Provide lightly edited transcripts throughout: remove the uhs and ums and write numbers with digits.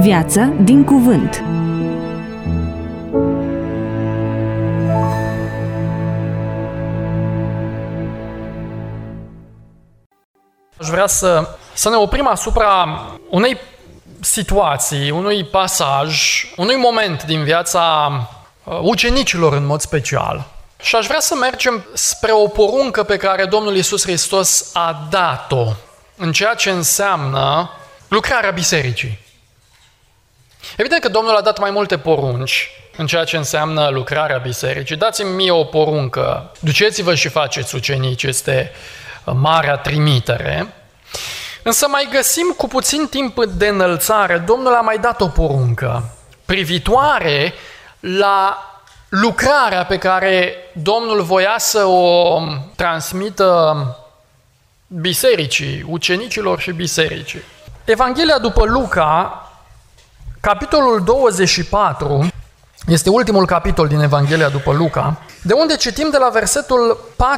Viață din cuvânt. Aș vrea să ne oprim asupra unei situații, unui pasaj, unui moment din viața ucenicilor în mod special. Și aș vrea să mergem spre o poruncă pe care Domnul Iisus Hristos a dat-o în ceea ce înseamnă lucrarea bisericii. Evident că Domnul a dat mai multe porunci în ceea ce înseamnă lucrarea bisericii. Dați-mi mie o poruncă, duceți-vă și faceți ucenici, este marea trimitere. Însă mai găsim cu puțin timp de înălțare, Domnul a mai dat o poruncă privitoare la lucrarea pe care Domnul voia să o transmită bisericii, ucenicilor și bisericii. Evanghelia după Luca, capitolul 24, este ultimul capitol din Evanghelia după Luca, de unde citim de la versetul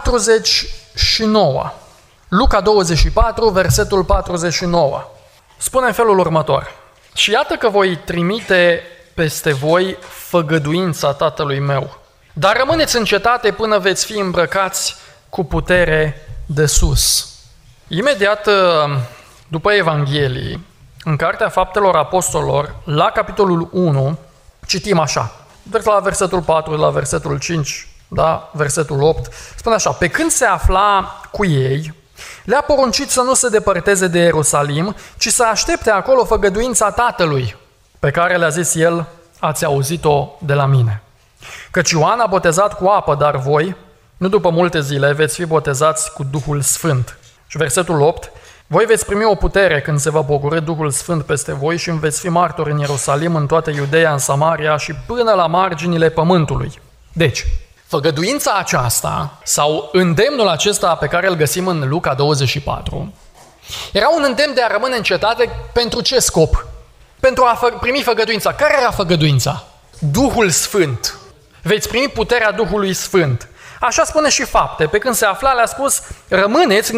49. Luca 24, versetul 49. Spune în felul următor: și iată că voi trimite peste voi făgăduința Tatălui meu, dar rămâneți în cetate până veți fi îmbrăcați cu putere de sus. Imediat după Evanghelii, în Cartea Faptelor Apostolilor, la capitolul 1, citim așa, de la versetul 4, la versetul 5, da, versetul 8, spune așa: pe când se afla cu ei, le-a poruncit să nu se depărteze de Ierusalim, ci să aștepte acolo făgăduința Tatălui, pe care le-a zis el: ați auzit-o de la mine. Căci Ioan a botezat cu apă, dar voi, nu după multe zile, veți fi botezați cu Duhul Sfânt. Și versetul 8: voi veți primi o putere când se va pogorî Duhul Sfânt peste voi și îmi veți fi martori în Ierusalim, în toată Iudeea, în Samaria și până la marginile pământului. Deci, făgăduința aceasta, sau îndemnul acesta pe care îl găsim în Luca 24, era un îndemn de a rămâne în cetate pentru ce scop? Pentru a primi făgăduința. Care era făgăduința? Duhul Sfânt. Veți primi puterea Duhului Sfânt. Așa spune și Fapte. Pe când se afla, le-a spus: rămâneți în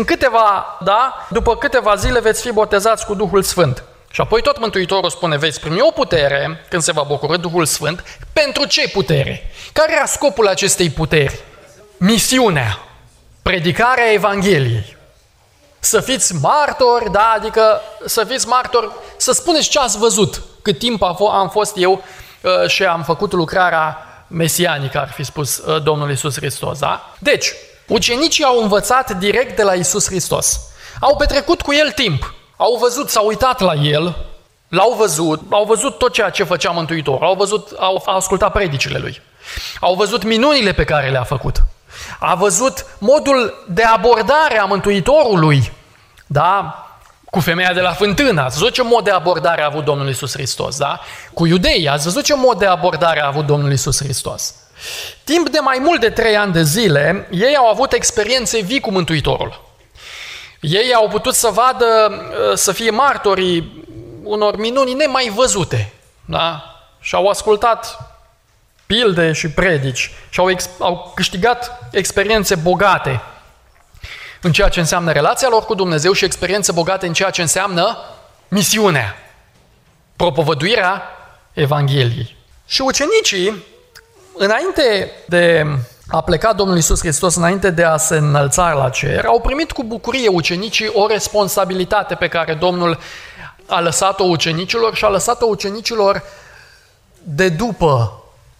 după câteva zile veți fi botezați cu Duhul Sfânt. Și apoi tot Mântuitorul spune: veți primi o putere când se va bucura Duhul Sfânt. Pentru ce putere? Care era scopul acestei puteri? Misiunea, predicarea Evangheliei. Să fiți martori, da, adică să fiți martori, să spuneți ce ați văzut, cât timp am fost eu și am făcut lucrarea mesianică, ar fi spus Domnul Iisus Hristos, da? Deci, ucenicii au învățat direct de la Iisus Hristos. Au petrecut cu el timp. Au văzut, s-au uitat la el, au văzut tot ceea ce făcea Mântuitorul, au ascultat predicile lui, au văzut minunile pe care le-a făcut, a văzut modul de abordare a Mântuitorului, da? Cu femeia de la fântână, ați văzut ce mod de abordare a avut Domnul Iisus Hristos, da? Cu iudeii, ați văzut ce mod de abordare a avut Domnul Iisus Hristos. Timp de mai mult de 3 ani de zile, ei au avut experiențe vii cu Mântuitorul. Ei au putut să vadă, să fie martorii unor minuni nemai văzute, da? Și au ascultat pilde și predici și au câștigat experiențe bogate în ceea ce înseamnă relația lor cu Dumnezeu și experiențe bogate în ceea ce înseamnă misiunea, propovăduirea Evangheliei. Și ucenicii, înainte de a pleca Domnul Iisus Hristos, înainte de a se înălța la cer, au primit cu bucurie ucenicii o responsabilitate pe care Domnul a lăsat-o ucenicilor și a lăsat-o ucenicilor de după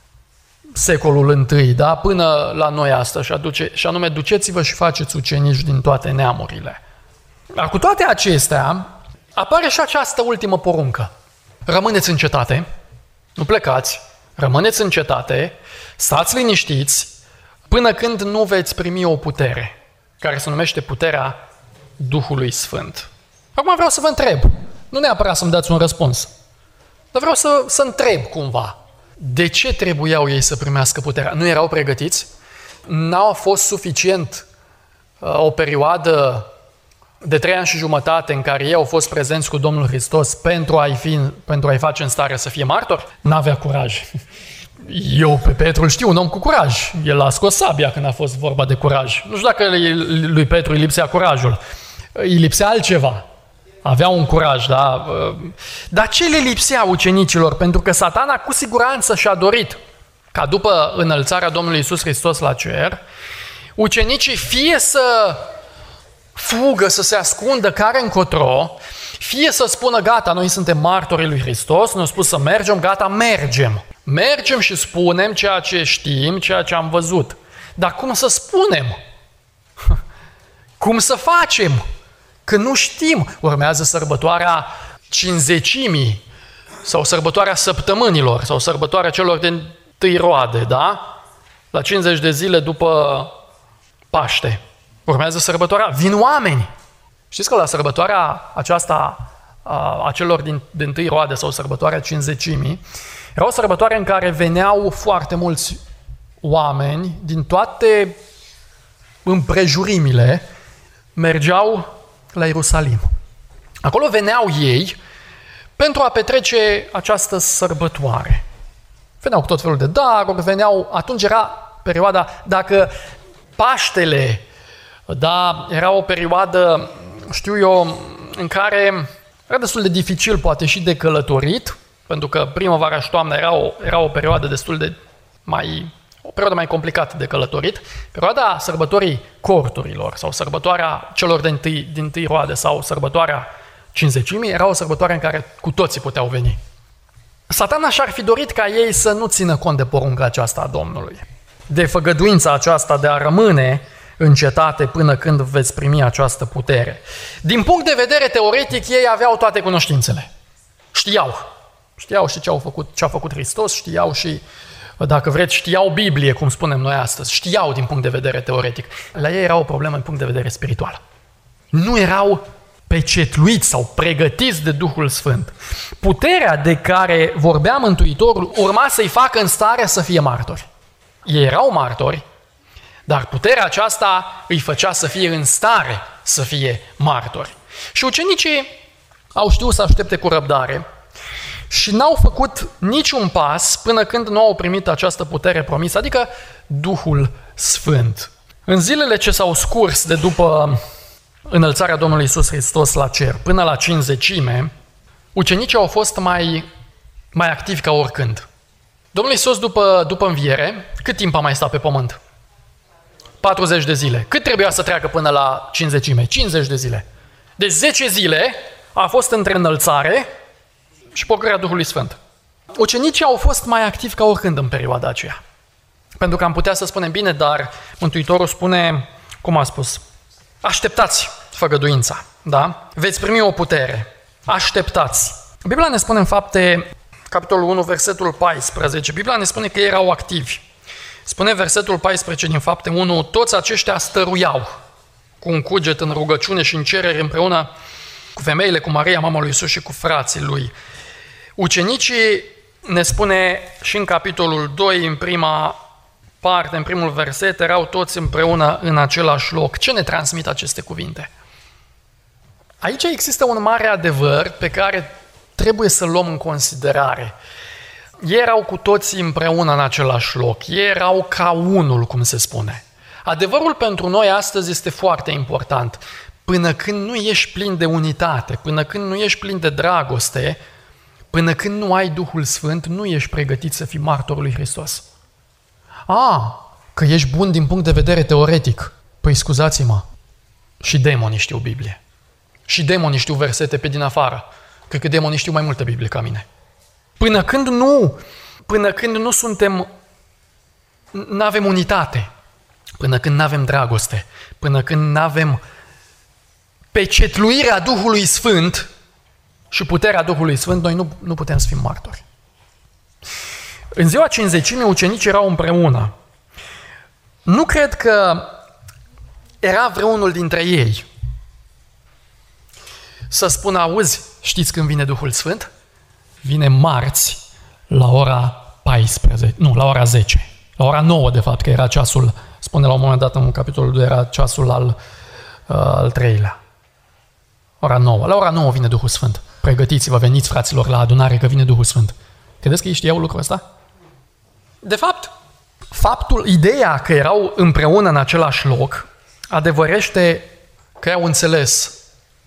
secolul I, da? Până la noi astăzi, și anume: duceți-vă și faceți ucenici din toate neamurile. Dar cu toate acestea, apare și această ultimă poruncă. Rămâneți în cetate, nu plecați, rămâneți în cetate, stați liniștiți, până când nu veți primi o putere, care se numește puterea Duhului Sfânt. Acum vreau să vă întreb, nu neapărat să-mi dați un răspuns, dar vreau să întreb cumva. De ce trebuiau ei să primească puterea? Nu erau pregătiți? N-a fost suficient o perioadă de 3 ani și jumătate în care ei au fost prezenți cu Domnul Hristos pentru a-i face în stare să fie martori? N-avea curaj. Eu pe Petru îl știu, un om cu curaj. El a scos sabia când a fost vorba de curaj. Nu știu dacă lui Petru îi lipsea curajul. Îi lipsea altceva. Aveau un curaj, da? Dar ce le lipsea ucenicilor? Pentru că Satana cu siguranță și-a dorit ca după înălțarea Domnului Iisus Hristos la cer, ucenicii fie să fugă, să se ascundă care încotro, fie să spună, gata, noi suntem martorii lui Hristos, ne-au spus să mergem, gata, mergem. Mergem și spunem ceea ce știm, ceea ce am văzut. Dar cum să spunem? Cum să facem? Că nu știm. Urmează sărbătoarea Cincizecimii sau sărbătoarea săptămânilor sau sărbătoarea celor din tâi roade, da? La 50 de zile după Paște. Urmează sărbătoarea. Vin oameni. Știți că la sărbătoarea aceasta a celor din tâi roade sau sărbătoarea Cincizecimii era o sărbătoare în care veneau foarte mulți oameni din toate împrejurimile, mergeau la Ierusalim. Acolo veneau ei pentru a petrece această sărbătoare. Veneau cu tot felul de daruri, veneau, atunci era perioada, dacă Paștele, da, era o perioadă, știu eu, în care era destul de dificil, poate și de călătorit, pentru că primăvara și toamna era o perioadă destul de o perioadă mai complicată de călătorit. Perioada sărbătorii corturilor sau sărbătoarea celor din tâi roade sau sărbătoarea Cincizecimii era o sărbătoare în care cu toții puteau veni. Satana și-ar fi dorit ca ei să nu țină cont de porunca aceasta a Domnului, de făgăduința aceasta de a rămâne în cetate până când veți primi această putere. Din punct de vedere teoretic, ei aveau toate cunoștințele. Știau și ce a făcut Hristos, știau și, dacă vreți, știau Biblie, cum spunem noi astăzi. Știau din punct de vedere teoretic. La ei era o problemă din punct de vedere spiritual. Nu erau pecetluiți sau pregătiți de Duhul Sfânt. Puterea de care vorbea Mântuitorul urma să-i facă în stare să fie martori. Ei erau martori, dar puterea aceasta îi făcea să fie în stare să fie martori. Și ucenicii au știut să aștepte cu răbdare și n-au făcut niciun pas până când nu au primit această putere promisă, adică Duhul Sfânt. În zilele ce s-au scurs de după înălțarea Domnului Iisus Hristos la cer până la Cincizecime, ucenicii au fost mai activi ca oricând. Domnul Iisus după înviere, cât timp a mai stat pe pământ? 40 de zile. Cât trebuia să treacă până la Cincizecime? 50 de zile. De 10 zile a fost între înălțare și pocăirea Duhului Sfânt. Ucenicii au fost mai activi ca oricând în perioada aceea. Pentru că am putea să spunem, bine, dar Mântuitorul spune, cum a spus, așteptați făgăduința, da? Veți primi o putere. Așteptați. Biblia ne spune în Fapte, capitolul 1, versetul 14, Biblia ne spune că erau activi. Spune versetul 14 din Fapte 1, toți aceștia stăruiau cu un cuget în rugăciune și în cereri împreună cu femeile, cu Maria, mama lui Iisus și cu frații lui. Ucenicii, ne spune și în capitolul 2, în prima parte, în primul verset, erau toți împreună în același loc. Ce ne transmit aceste cuvinte? Aici există un mare adevăr pe care trebuie să-l luăm în considerare. Ei erau cu toții împreună în același loc. Ei erau ca unul, cum se spune. Adevărul pentru noi astăzi este foarte important. Până când nu ești plin de unitate, până când nu ești plin de dragoste, până când nu ai Duhul Sfânt, nu ești pregătit să fii martorul lui Hristos. Că ești bun din punct de vedere teoretic. Păi scuzați-mă, și demonii știu Biblie. Și demonii știu versete pe din afară. Cred că demonii știu mai multă Biblie ca mine. Până când nu suntem, nu avem unitate, până când nu avem dragoste, până când nu avem pecetluirea Duhului Sfânt și puterea Duhului Sfânt, noi nu putem să fim martori. În ziua Cincizecimii, ucenicii erau împreună. Nu cred că era vreunul dintre ei să spună, auzi, știți când vine Duhul Sfânt? Vine marți la ora 14, la ora 10. La ora 9, de fapt, că era ceasul, spune la un moment dat în capitolul 2, era ceasul al treilea. Ora 9. La ora 9 vine Duhul Sfânt. Pregătiți-vă, veniți, fraților, la adunare, că vine Duhul Sfânt. Credeți că ei știau lucrul ăsta? De fapt, ideea că erau împreună în același loc, adevărește că au înțeles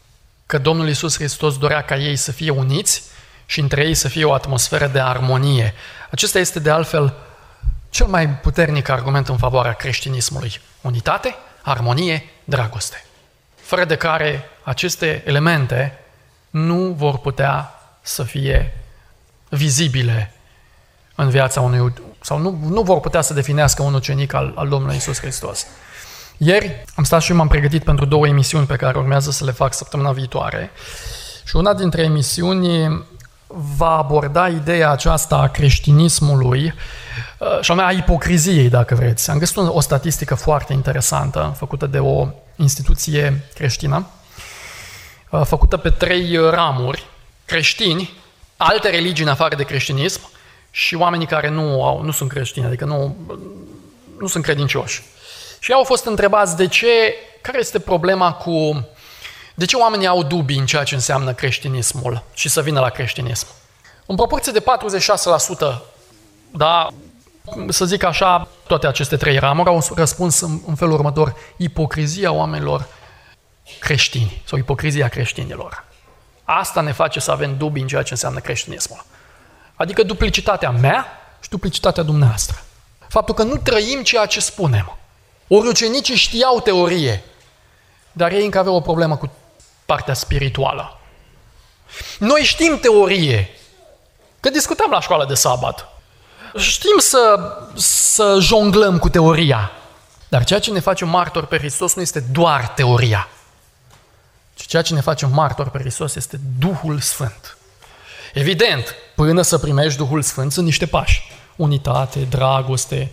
că Domnul Iisus Hristos dorea ca ei să fie uniți și între ei să fie o atmosferă de armonie. Acesta este de altfel cel mai puternic argument în favoarea creștinismului. Unitate, armonie, dragoste. Fără de care aceste elemente nu vor putea să fie vizibile în viața unui, sau nu vor putea să definească un ucenic al Domnului Iisus Hristos. Ieri am stat și m-am pregătit pentru 2 emisiuni pe care urmează să le fac săptămâna viitoare și una dintre emisiuni va aborda ideea aceasta a creștinismului și anume a ipocriziei, dacă vreți. Am găsit o statistică foarte interesantă făcută de o instituție creștină, făcută pe 3 ramuri, creștini, alte religii în afară de creștinism și oamenii care nu sunt creștini, adică nu sunt credincioși. Și ei au fost întrebați care este problema de ce oamenii au dubii în ceea ce înseamnă creștinismul și să vină la creștinism. În proporție de 46%, da, să zic așa, toate aceste 3 ramuri au răspuns în felul următor: ipocrizia oamenilor creștini sau ipocrizia creștinilor. Asta ne face să avem dubii în ceea ce înseamnă creștinismul. Adică duplicitatea mea și duplicitatea dumneavoastră. Faptul că nu trăim ceea ce spunem. Ori ucenicii știau teorie, dar ei încă aveau o problemă cu partea spirituală. Noi știm teorie, că discutăm la școală de sabat. Știm să jonglăm cu teoria. Dar ceea ce ne face martori pe Hristos nu este doar teoria. Ci ceea ce ne face martori pe Hristos este Duhul Sfânt. Evident, până să primești Duhul Sfânt sunt niște pași. Unitate, dragoste,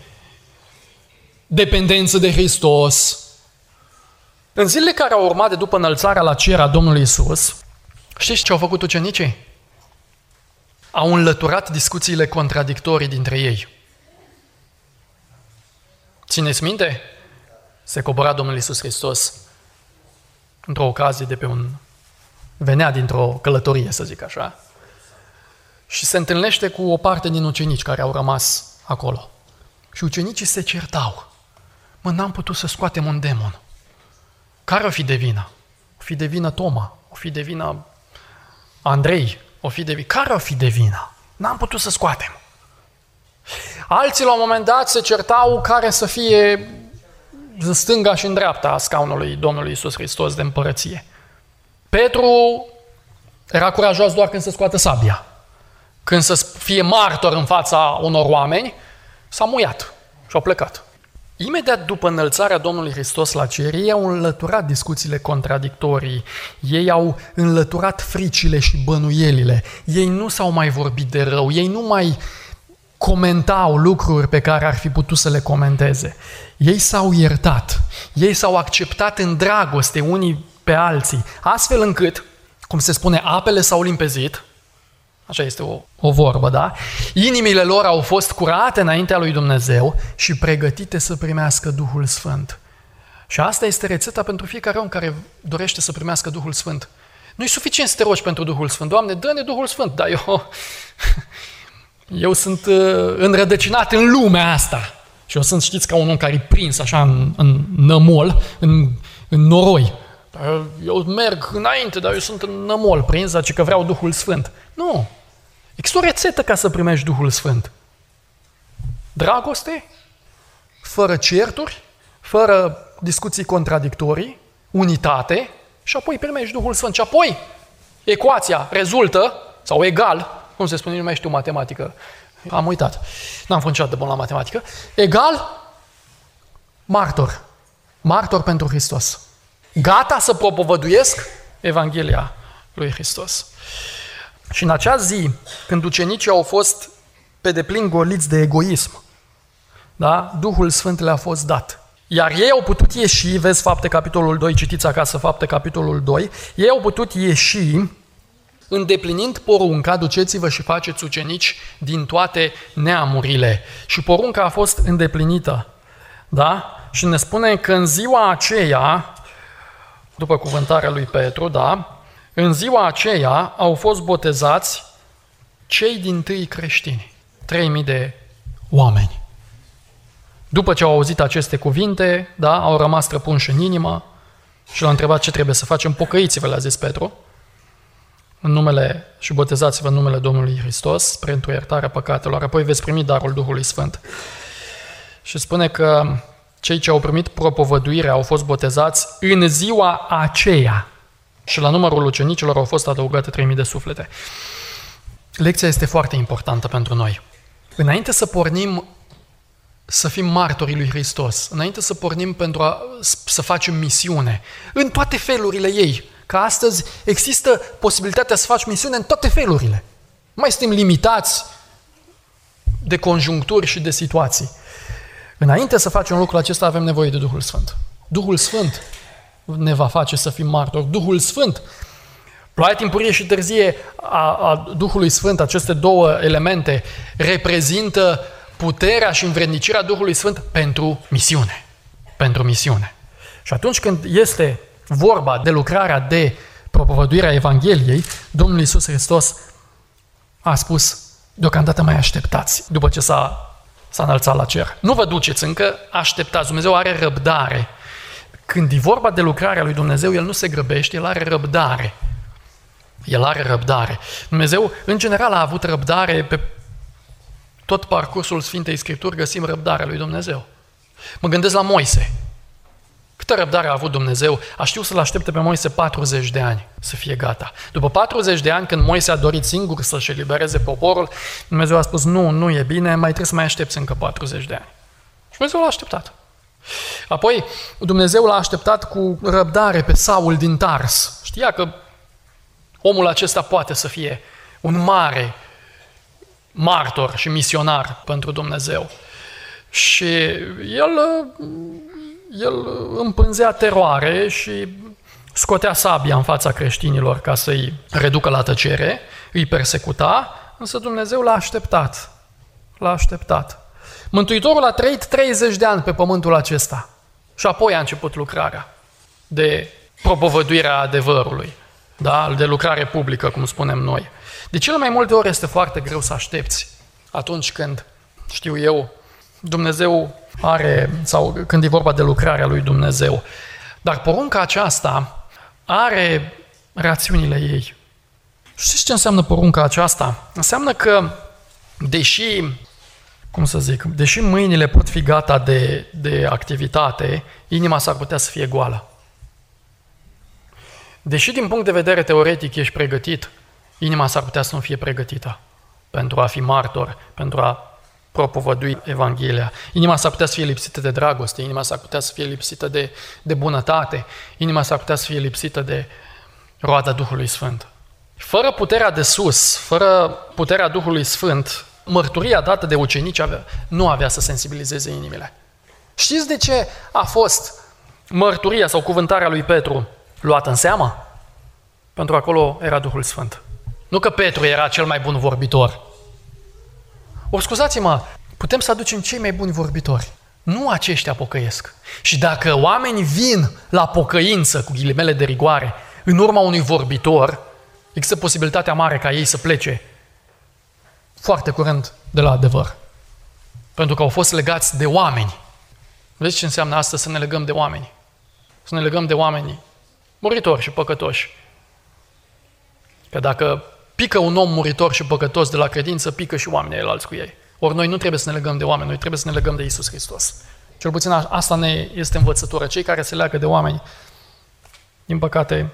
dependență de Hristos. În zilele care au urmat de după înălțarea la cer a Domnului Iisus, știți ce au făcut ucenicii? Au înlăturat discuțiile contradictorii dintre ei. Țineți minte? Se cobora Domnul Iisus Hristos într-o ocazie venea dintr-o călătorie, să zic așa, și se întâlnește cu o parte din ucenici care au rămas acolo. Și ucenicii se certau. N-am putut să scoatem un demon. Care o fi de vină? O fi de vină Toma, o fi de vină Andrei, care o fi de vină? N-am putut să scoatem. Alții la un moment dat se certau care să fie în stânga și în dreapta a scaunului Domnului Iisus Hristos de împărăție. Petru era curajos doar când se scoate sabia. Când să fie martor în fața unor oameni, s-a muiat și au plecat. Imediat după înălțarea Domnului Hristos la cer, ei au înlăturat discuțiile contradictorii, ei au înlăturat fricile și bănuielile, ei nu s-au mai vorbit de rău, ei nu mai comentau lucruri pe care ar fi putut să le comenteze. Ei s-au iertat, ei s-au acceptat în dragoste unii pe alții, astfel încât, cum se spune, apele s-au limpezit, așa este o vorbă, da? Inimile lor au fost curate înaintea lui Dumnezeu și pregătite să primească Duhul Sfânt. Și asta este rețeta pentru fiecare om care dorește să primească Duhul Sfânt. Nu-i suficient să te rogi pentru Duhul Sfânt. Doamne, dă-ne Duhul Sfânt, dar eu sunt înrădăcinat în lumea asta. Și eu sunt, știți, ca un om care e prins așa în nămol, în noroi. Eu merg înainte, dar eu sunt în nămol, prins, ci că vreau Duhul Sfânt. Nu. Există o rețetă ca să primești Duhul Sfânt. Dragoste, fără certuri, fără discuții contradictorii, unitate și apoi primești Duhul Sfânt. Și apoi ecuația rezultă, sau egal, cum se spune, nu mai știu matematică, am uitat, n-am fost niciodată bun la matematică, egal martor. Martor pentru Hristos. Gata să propovăduiesc Evanghelia lui Hristos. Și în acea zi, când ucenicii au fost pe deplin goliți de egoism, da? Duhul Sfânt le-a fost dat. Iar ei au putut ieși, vezi Fapte capitolul 2, citiți acasă Fapte capitolul 2, ei au putut ieși îndeplinind porunca, duceți-vă și faceți ucenici din toate neamurile. Și porunca a fost îndeplinită. Da? Și ne spune că în ziua aceea, după cuvântarea lui Petru, da, în ziua aceea au fost botezați cei dintâi creștini, 3.000 de oameni. După ce au auzit aceste cuvinte, da, au rămas străpunși în inimă și l-au întrebat ce trebuie să facem. Pocăiți-vă, le-a zis Petru, în numele și botezați-vă în numele Domnului Hristos pentru iertarea păcatelor, apoi veți primi darul Duhului Sfânt. Și spune că cei ce au primit propovăduirea au fost botezați în ziua aceea și la numărul ucenicilor au fost adăugate 3000 de suflete. Lecția este foarte importantă pentru noi. Înainte să pornim să fim martorii lui Hristos, înainte să pornim să facem misiune, în toate felurile ei, că astăzi există posibilitatea să faci misiune în toate felurile. Nu mai suntem limitați de conjuncturi și de situații. Înainte să facem lucrul acesta avem nevoie de Duhul Sfânt. Duhul Sfânt ne va face să fim martori. Duhul Sfânt, ploaia timpurie și târzie a Duhului Sfânt, aceste două elemente, reprezintă puterea și învrednicirea Duhului Sfânt pentru misiune. Pentru misiune. Și atunci când este vorba de lucrarea de propovăduirea Evangheliei, Domnul Iisus Hristos a spus, deocamdată mai așteptați, după ce s-a înălțat la cer. Nu vă duceți încă, așteptați. Dumnezeu are răbdare. Când e vorba de lucrarea lui Dumnezeu, El nu se grăbește, El are răbdare. El are răbdare. Dumnezeu, în general, a avut răbdare pe tot parcursul Sfintei Scripturi, găsim răbdarea lui Dumnezeu. Mă gândesc la Moise. Câtă răbdare a avut Dumnezeu? A știut să-l aștepte pe Moise 40 de ani să fie gata. După 40 de ani, când Moise a dorit singur să-și elibereze poporul, Dumnezeu a spus, nu e bine, mai trebuie să mai aștepți încă 40 de ani. Și Dumnezeu l-a așteptat. Apoi, Dumnezeu l-a așteptat cu răbdare pe Saul din Tars. Știa că omul acesta poate să fie un mare martor și misionar pentru Dumnezeu. Și el împânzea teroare și scotea sabia în fața creștinilor ca să-i reducă la tăcere, îi persecuta, însă Dumnezeu l-a așteptat. L-a așteptat. Mântuitorul a trăit 30 de ani pe pământul acesta și apoi a început lucrarea de propovăduirea adevărului, da? De lucrare publică, cum spunem noi. De cele mai multe ori este foarte greu să aștepți atunci când, știu eu, Dumnezeu are, sau când e vorba de lucrarea lui Dumnezeu. Dar porunca aceasta are rațiunile ei. Știți ce înseamnă porunca aceasta? Înseamnă că, deși mâinile pot fi gata de activitate, inima s-ar putea să fie goală. Deși din punct de vedere teoretic ești pregătit, inima s-ar putea să nu fie pregătită pentru a fi martor, pentru a propovădui Evanghelia. Inima s-ar putea să fie lipsită de dragoste, inima s-ar putea să fie lipsită de bunătate, inima s-ar putea să fie lipsită de roada Duhului Sfânt. Fără puterea de sus, fără puterea Duhului Sfânt, mărturia dată de ucenici nu avea să sensibilizeze inimile. Știți de ce a fost mărturia sau cuvântarea lui Petru luată în seamă? Pentru că acolo era Duhul Sfânt. Nu că Petru era cel mai bun vorbitor. Scuzați-mă, putem să aducem cei mai buni vorbitori. Nu aceștia pocăiesc. Și dacă oamenii vin la pocăință, cu ghilimele de rigoare, în urma unui vorbitor, există posibilitatea mare ca ei să plece foarte curând de la adevăr. Pentru că au fost legați de oameni. Vezi ce înseamnă asta să ne legăm de oameni? Să ne legăm de oameni muritori și păcătoși. Că dacă pică un om muritor și păcătos de la credință, pică și oamenii alți cu ei. Ori noi nu trebuie să ne legăm de oameni, noi trebuie să ne legăm de Iisus Hristos. Cel puțin asta ne este învățătură. Cei care se leagă de oameni, din păcate,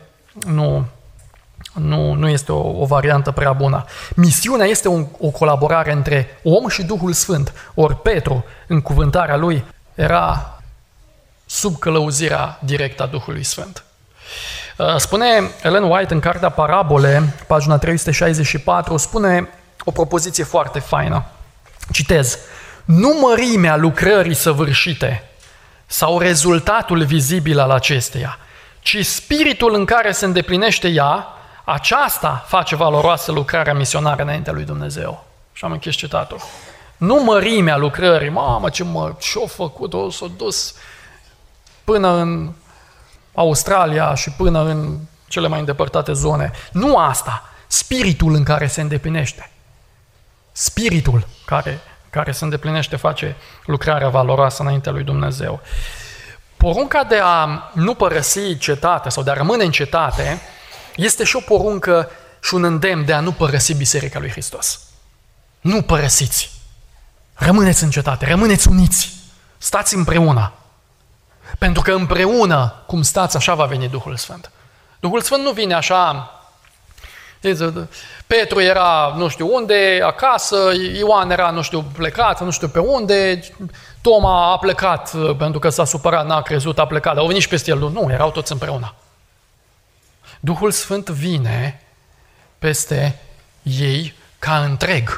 nu este o variantă prea bună. Misiunea este o colaborare între om și Duhul Sfânt. Ori Petru, în cuvântarea lui, era sub călăuzirea directă a Duhului Sfânt. Spune Ellen White în cartea Parabole, pagina 364, spune o propoziție foarte faină. Citez: nu mărimea lucrării săvârșite sau rezultatul vizibil al acesteia, ci spiritul în care se îndeplinește ea, aceasta face valoroasă lucrarea misionară înaintea lui Dumnezeu. Și am închis citatul. Nu mărimea lucrării, mamă ce-o făcut, s-a dus până în Australia și până în cele mai îndepărtate zone. Nu asta, spiritul în care se îndeplinește. Spiritul care se îndeplinește face lucrarea valoroasă înaintea lui Dumnezeu. Porunca de a nu părăsi cetatea sau de a rămâne în cetate este și o poruncă și un îndemn de a nu părăsi Biserica lui Hristos. Nu părăsiți! Rămâneți în cetate, rămâneți uniți! Stați împreună! Pentru că împreună, cum stați, așa va veni Duhul Sfânt. Duhul Sfânt nu vine așa... Petru era nu știu unde, acasă, Ioan era nu știu plecat, nu știu pe unde, Toma a plecat pentru că s-a supărat, n-a crezut, a plecat, au venit și peste el. Nu, erau toți împreună. Duhul Sfânt vine peste ei ca întreg.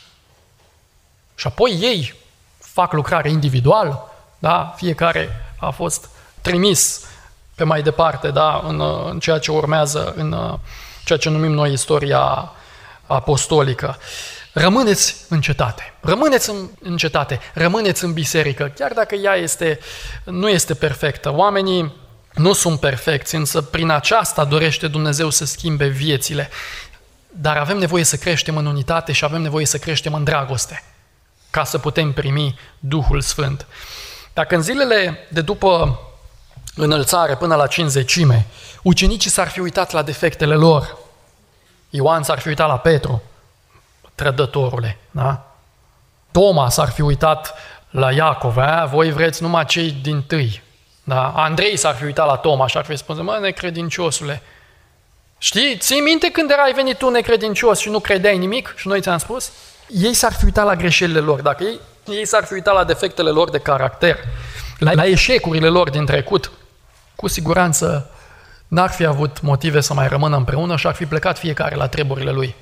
Și apoi ei fac lucrare individual, da? Fiecare a fost trimis pe mai departe, da? în ceea ce urmează, în ceea ce numim noi istoria apostolică. Rămâneți în cetate, rămâneți în cetate, rămâneți în biserică, chiar dacă ea nu este perfectă. Oamenii nu sunt perfecți, însă prin aceasta dorește Dumnezeu să schimbe viețile. Dar avem nevoie să creștem în unitate și avem nevoie să creștem în dragoste, ca să putem primi Duhul Sfânt. Dacă în zilele de după înălțare până la Cincizecime, ucenicii s-ar fi uitat la defectele lor, Ioan s-ar fi uitat la Petru, trădătorule, da? Toma s-ar fi uitat la Iacov, voi vreți numai cei dintâi, da? Andrei s-ar fi uitat la Toma și ar fi spus, mă, necredinciosule, știi, ții minte când erai venit tu necredincios și nu credeai nimic și noi ți-am spus? Ei s-ar fi uitat la greșelile lor, dacă ei s-ar fi uitat la defectele lor de caracter, la eșecurile lor din trecut, cu siguranță n-ar fi avut motive să mai rămână împreună și ar fi plecat fiecare la treburile lui.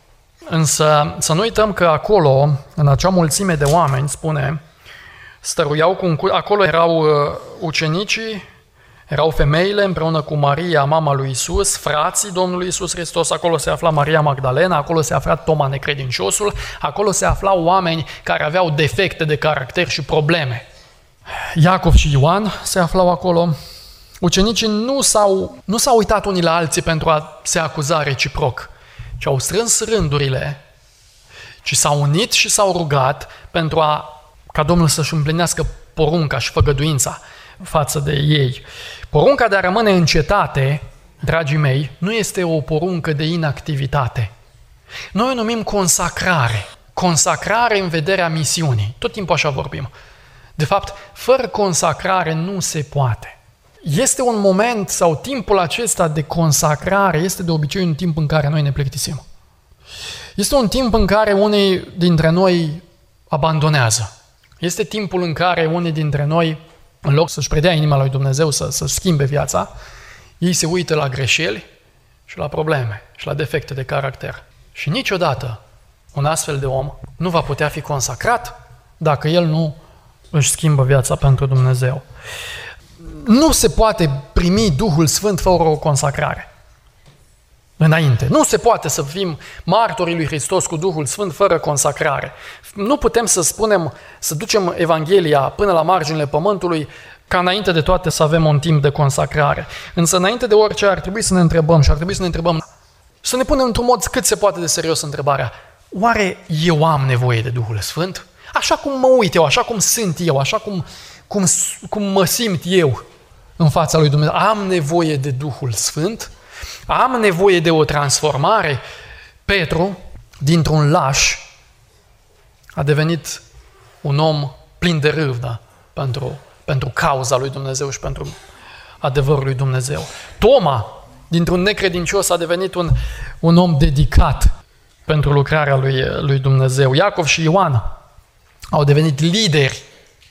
Însă să nu uităm că acolo, în acea mulțime de oameni, spune, stăruiau acolo erau ucenicii, erau femeile împreună cu Maria, mama lui Isus, frații Domnului Isus Hristos, acolo se afla Maria Magdalena, acolo se afla Toma necredinciosul, acolo se aflau oameni care aveau defecte de caracter și probleme. Iacov și Ioan se aflau acolo. Ucenicii nu s-au uitat unii la alții pentru a se acuza reciproc, ci au strâns rândurile, ci s-au unit și s-au rugat pentru ca Domnul să-și împlinească porunca și făgăduința față de ei. Porunca de a rămâne în cetate, dragii mei, nu este o poruncă de inactivitate. Noi o numim consacrare. Consacrare în vederea misiunii. Tot timpul așa vorbim. De fapt, fără consacrare nu se poate. Este un moment sau timpul acesta de consacrare este de obicei un timp în care noi ne plictisim. Este un timp în care unii dintre noi abandonează. Este timpul în care unii dintre noi, în loc să-și predea inima lui Dumnezeu să schimbe viața, ei se uită la greșeli și la probleme și la defecte de caracter. Și niciodată un astfel de om nu va putea fi consacrat dacă el nu își schimbă viața pentru Dumnezeu. Nu se poate primi Duhul Sfânt fără o consacrare. Înainte. Nu se poate să fim martorii lui Hristos cu Duhul Sfânt fără consacrare. Nu putem să spunem, să ducem Evanghelia până la marginile pământului, ca înainte de toate să avem un timp de consacrare. Însă înainte de orice ar trebui să ne întrebăm și ar trebui să ne întrebăm, să ne punem într-un mod cât se poate de serios întrebarea, oare eu am nevoie de Duhul Sfânt? Așa cum mă uit eu, așa cum sunt eu, așa cum mă simt eu în fața lui Dumnezeu. Am nevoie de Duhul Sfânt? Am nevoie de o transformare? Petru, dintr-un laș, a devenit un om plin de râvnă pentru cauza lui Dumnezeu și pentru adevărul lui Dumnezeu. Toma, dintr-un necredincios, a devenit un om dedicat pentru lucrarea lui Dumnezeu. Iacov și Ioan au devenit lideri,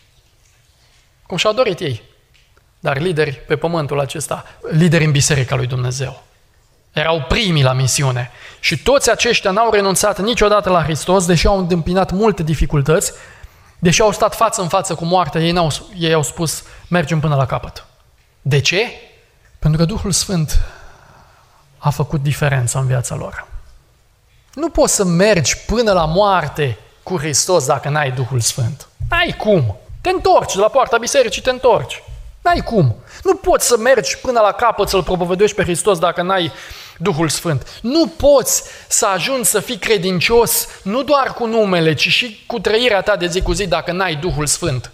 cum și-au dorit ei, dar lideri pe pământul acesta, lideri în biserica lui Dumnezeu. Erau primii la misiune și toți aceștia n-au renunțat niciodată la Hristos, deși au întâmpinat multe dificultăți, deși au stat față în față cu moartea, ei au spus, mergem până la capăt. De ce? Pentru că Duhul Sfânt a făcut diferența în viața lor. Nu poți să mergi până la moarte cu Hristos dacă n-ai Duhul Sfânt. N-ai cum. Te întorci de la poarta bisericii, te întorci. N-ai cum. Nu poți să mergi până la capăt să-L propovăduiești pe Hristos dacă n-ai Duhul Sfânt. Nu poți să ajungi să fii credincios nu doar cu numele, ci și cu trăirea ta de zi cu zi dacă n-ai Duhul Sfânt.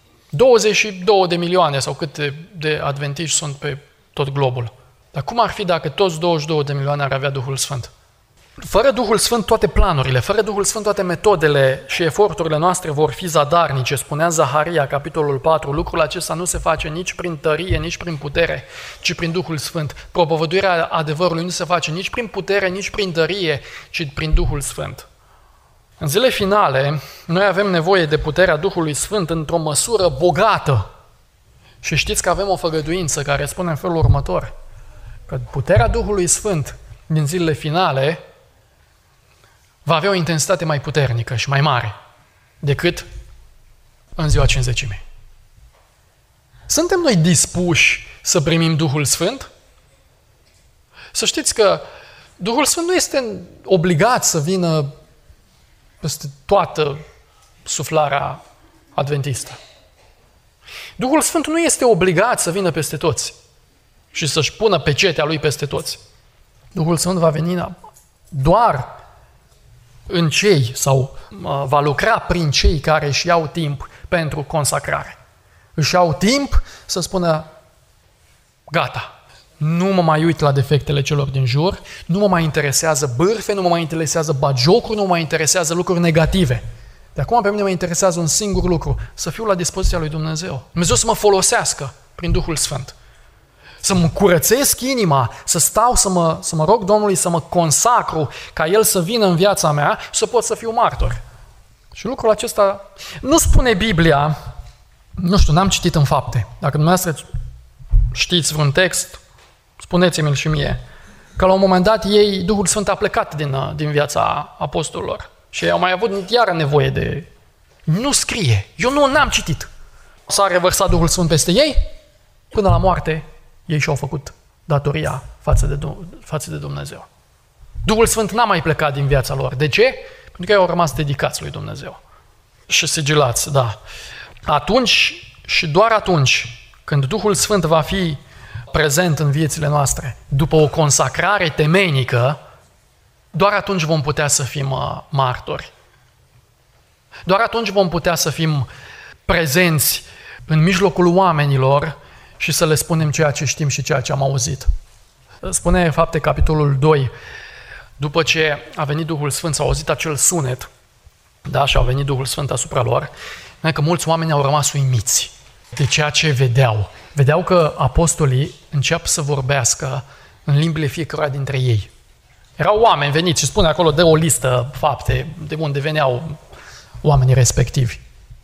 22 de milioane sau câte de adventiști sunt pe tot globul. Dar cum ar fi dacă toți 22 de milioane ar avea Duhul Sfânt? Fără Duhul Sfânt toate planurile, fără Duhul Sfânt toate metodele și eforturile noastre vor fi zadarnice, spunea Zaharia, capitolul 4, lucrul acesta nu se face nici prin tărie, nici prin putere, ci prin Duhul Sfânt. Propovăduirea adevărului nu se face nici prin putere, nici prin tărie, ci prin Duhul Sfânt. În zile finale, noi avem nevoie de puterea Duhului Sfânt într-o măsură bogată. Și știți că avem o făgăduință care spune în felul următor, că puterea Duhului Sfânt din zilele finale va avea o intensitate mai puternică și mai mare decât în ziua Cincizecimii. Suntem noi dispuși să primim Duhul Sfânt? Să știți că Duhul Sfânt nu este obligat să vină peste toată suflarea adventistă. Duhul Sfânt nu este obligat să vină peste toți și să-și pună pecetea lui peste toți. Duhul Sfânt va veni doar în cei sau va lucra prin cei care își iau timp pentru consacrare. Își iau timp să spună, gata, nu mă mai uit la defectele celor din jur, nu mă mai interesează bârfe, nu mă mai interesează bagiocuri, nu mă mai interesează lucruri negative. De acum pe mine mă interesează un singur lucru, să fiu la dispoziția lui Dumnezeu. Dumnezeu să mă folosească prin Duhul Sfânt. Să-mi curățesc inima, să stau, să mă rog Domnului să mă consacru, ca El să vină în viața mea și să pot să fiu martor. Și lucrul acesta nu spune Biblia, nu știu, n-am citit în Fapte. Dacă dumneavoastră știți vreun text, spuneți-mi-l și mie, că la un moment dat Duhul Sfânt a plecat din viața apostolilor și ei au mai avut iară nevoie de... Nu scrie, eu n-am citit. S-a revărsat Duhul Sfânt peste ei, până la moarte ei și-au făcut datoria față de Dumnezeu. Duhul Sfânt n-a mai plecat din viața lor. De ce? Pentru că ei au rămas dedicați lui Dumnezeu. Și sigilați, da. Atunci și doar atunci, când Duhul Sfânt va fi prezent în viețile noastre, după o consacrare temeinică, doar atunci vom putea să fim martori. Doar atunci vom putea să fim prezenți în mijlocul oamenilor și să le spunem ceea ce știm și ceea ce am auzit. Spune Fapte, capitolul 2, după ce a venit Duhul Sfânt, s-a auzit acel sunet, da, și a venit Duhul Sfânt asupra lor, că mulți oameni au rămas uimiți de ceea ce vedeau. Vedeau că apostolii încep să vorbească în limbile fiecăruia dintre ei. Erau oameni veniți și spune acolo, dă o listă fapte de unde veneau oamenii respectivi.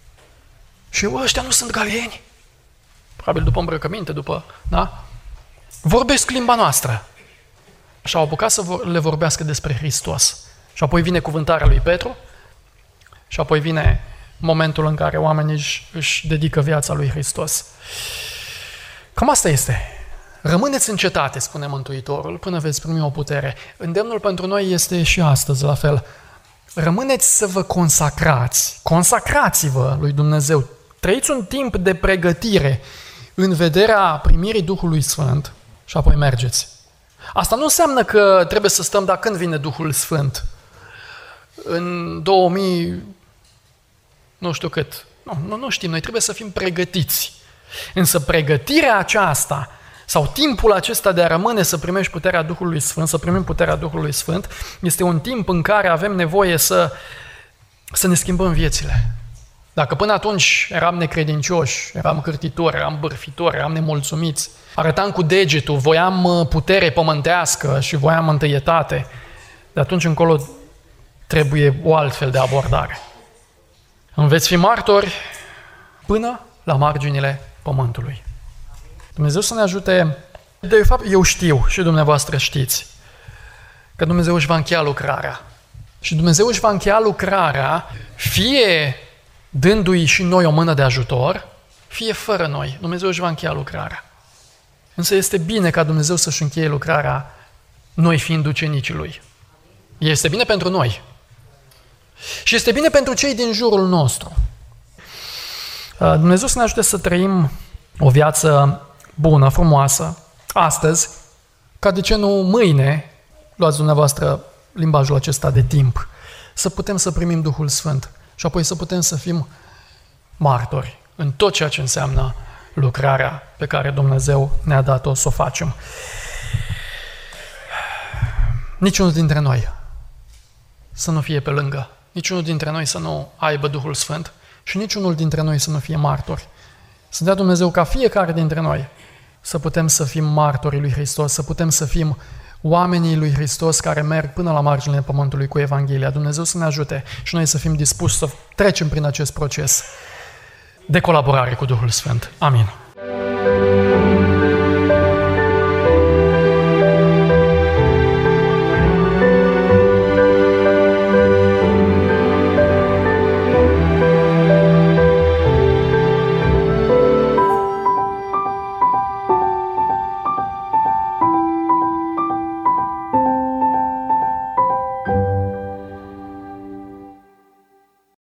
Și ăștia nu sunt galieni? Probabil după îmbrăcăminte, da? Vorbesc limba noastră. Și au apucat să le vorbească despre Hristos. Și apoi vine cuvântarea lui Petru și apoi vine momentul în care oamenii își dedică viața lui Hristos. Cam asta este. Rămâneți în cetate, spune Mântuitorul, până veți primi o putere. Îndemnul pentru noi este și astăzi la fel. Rămâneți să vă consacrați. Consacrați-vă lui Dumnezeu. Trăiți un timp de pregătire în vederea primirii Duhului Sfânt și apoi mergeți. Asta nu înseamnă că trebuie să stăm, dar când vine Duhul Sfânt? În 2000, nu știu cât. Nu știm, noi trebuie să fim pregătiți. Însă pregătirea aceasta sau timpul acesta de a rămâne să primești puterea Duhului Sfânt, să primim puterea Duhului Sfânt, este un timp în care avem nevoie să ne schimbăm viețile. Dacă până atunci eram necredincioși, eram cârtitori, eram bârfitori, eram nemulțumiți, arătam cu degetul, voiam putere pământească și voiam întâietate, de atunci încolo trebuie o altfel de abordare. Îmi veți fi martori până la marginile pământului. Dumnezeu să ne ajute. De fapt, eu știu și dumneavoastră știți că Dumnezeu își va încheia lucrarea. Și Dumnezeu își va încheia lucrarea fie dându-i și noi o mână de ajutor, fie fără noi. Dumnezeu își va încheia lucrarea. Însă este bine ca Dumnezeu să-și încheie lucrarea, noi fiind ucenicii Lui. Este bine pentru noi. Și este bine pentru cei din jurul nostru. Dumnezeu să ne ajute să trăim o viață bună, frumoasă, astăzi, ca de ce nu mâine, luați dumneavoastră limbajul acesta de timp, să putem să primim Duhul Sfânt și apoi să putem să fim martori în tot ceea ce înseamnă lucrarea pe care Dumnezeu ne-a dat-o să o facem. Niciunul dintre noi să nu fie pe lângă, niciunul dintre noi să nu aibă Duhul Sfânt și niciunul dintre noi să nu fie martori. Să dea Dumnezeu ca fiecare dintre noi să putem să fim martorii lui Hristos, să putem să fim oamenii lui Hristos care merg până la marginile pământului cu Evanghelia. Dumnezeu să ne ajute și noi să fim dispuși să trecem prin acest proces de colaborare cu Duhul Sfânt. Amin.